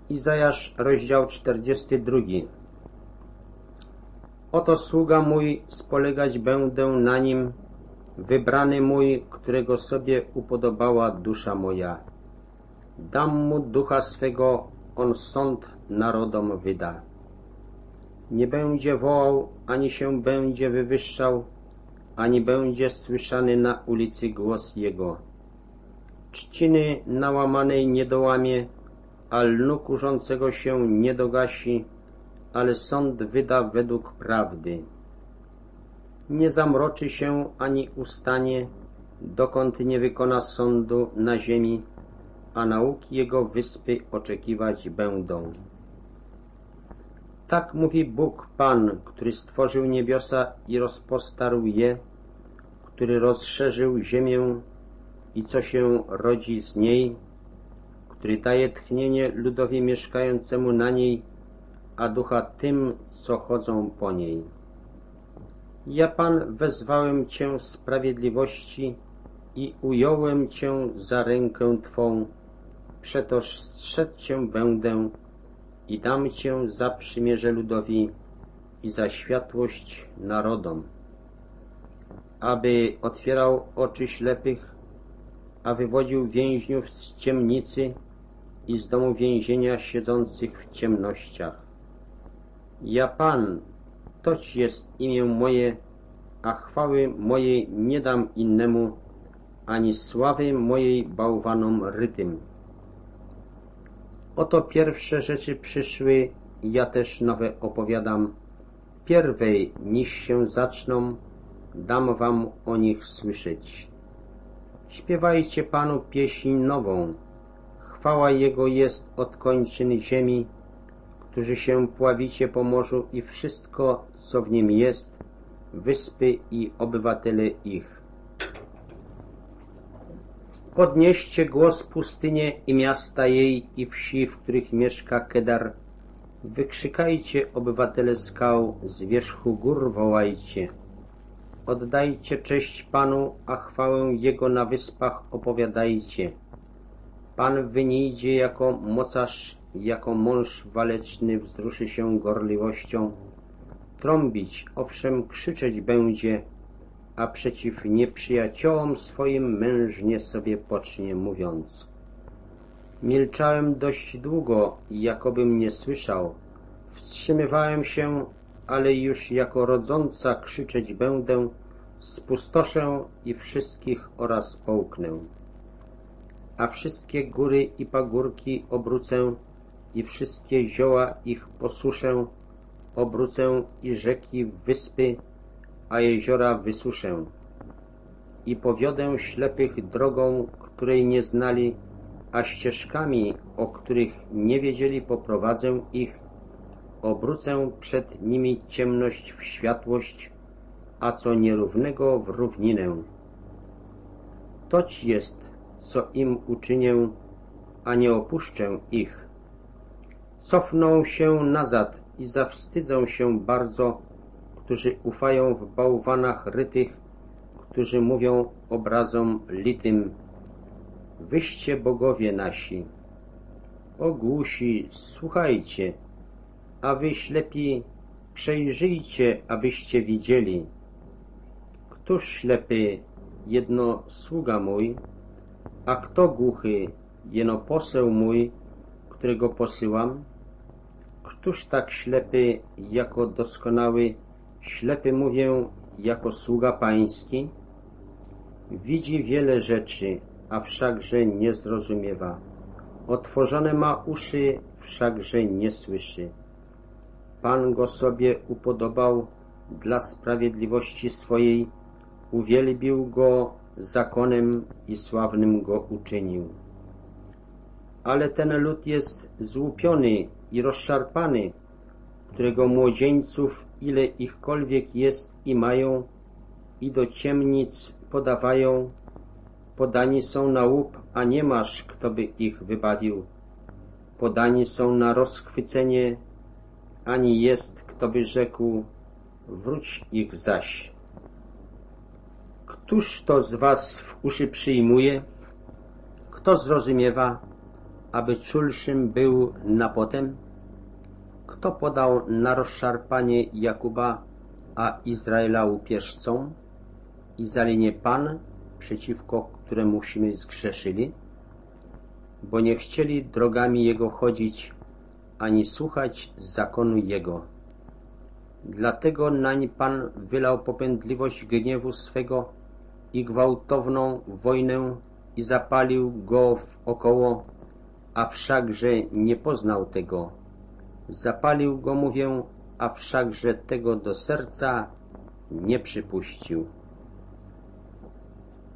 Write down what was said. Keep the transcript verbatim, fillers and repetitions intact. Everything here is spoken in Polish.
Izajasz, rozdział czterdziesty drugi. Oto sługa mój, spolegać będę na nim, wybrany mój, którego sobie upodobała dusza moja. Dam mu ducha swego, on sąd narodom wyda. Nie będzie wołał, ani się będzie wywyższał, ani będzie słyszany na ulicy głos jego. Trzciny nałamanej nie dołamie, a lnu kurzącego się nie dogasi, ale sąd wyda według prawdy. Nie zamroczy się ani ustanie, dokąd nie wykona sądu na ziemi, a nauki jego wyspy oczekiwać będą. Tak mówi Bóg Pan, który stworzył niebiosa i rozpostarł je, który rozszerzył ziemię i co się rodzi z niej, który daje tchnienie ludowi mieszkającemu na niej, a ducha tym, co chodzą po niej. Ja, Pan, wezwałem Cię w sprawiedliwości i ująłem Cię za rękę Twą, przetoż strzec Cię będę i dam Cię za przymierze ludowi i za światłość narodom, aby otwierał oczy ślepych, a wywodził więźniów z ciemnicy i z domu więzienia siedzących w ciemnościach. Ja, Pan, toć jest imię moje, a chwały mojej nie dam innemu, ani sławy mojej bałwanom rytym. Oto pierwsze rzeczy przyszły, ja też nowe opowiadam. Pierwej, niż się zaczną, dam wam o nich słyszeć. Śpiewajcie Panu pieśń nową, chwała Jego jest od kończyn ziemi, którzy się pławicie po morzu i wszystko, co w nim jest, wyspy i obywatele ich. Podnieście głos pustynie i miasta jej i wsi, w których mieszka Kedar. Wykrzykajcie, obywatele skał, z wierzchu gór wołajcie. Oddajcie cześć Panu, a chwałę Jego na wyspach opowiadajcie. Pan wynijdzie jako mocarz, jako mąż waleczny wzruszy się gorliwością. Trąbić, owszem, krzyczeć będzie, a przeciw nieprzyjaciołom swoim mężnie sobie pocznie, mówiąc: milczałem dość długo, jakobym nie słyszał. Wstrzymywałem się, ale już jako rodząca krzyczeć będę, spustoszę i wszystkich oraz połknę. A wszystkie góry i pagórki obrócę i wszystkie zioła ich posuszę, obrócę i rzeki wyspy, a jeziora wysuszę. I powiodę ślepych drogą, której nie znali, a ścieżkami, o których nie wiedzieli, poprowadzę ich. Obrócę przed nimi ciemność w światłość, a co nierównego w równinę. Toć jest, co im uczynię, a nie opuszczę ich. Cofną się nazad i zawstydzą się bardzo, którzy ufają w bałwanach rytych, którzy mówią obrazom litym: wyście bogowie nasi. O głusi, słuchajcie, a wy ślepi, przejrzyjcie, abyście widzieli. Któż ślepy, jedno sługa mój, a kto głuchy, jeno poseł mój, którego posyłam? Któż tak ślepy, jako doskonały, ślepy mówię, jako sługa pański? Widzi wiele rzeczy, a wszakże nie zrozumiewa. Otworzone ma uszy, wszakże nie słyszy. Pan go sobie upodobał dla sprawiedliwości swojej, uwielbił go zakonem i sławnym go uczynił. Ale ten lud jest złupiony i rozszarpany, którego młodzieńców, ile ichkolwiek jest i mają, i do ciemnic podawają, podani są na łup, a nie masz, kto by ich wybawił. Podani są na rozchwycenie, ani jest, kto by rzekł: wróć ich zaś. Któż to z was w uszy przyjmuje? Kto zrozumiewa? aby czulszym był na potem? Kto podał na rozszarpanie Jakuba, a Izraela upierzcom? I zalinie Pan, przeciwko któremuśmy zgrzeszyli? Bo nie chcieli drogami Jego chodzić, ani słuchać zakonu Jego. Dlatego nań Pan wylał popędliwość gniewu swego i gwałtowną wojnę i zapalił go wokoło, a wszakże nie poznał tego. Zapalił go, mówię, a wszakże tego do serca nie przypuścił.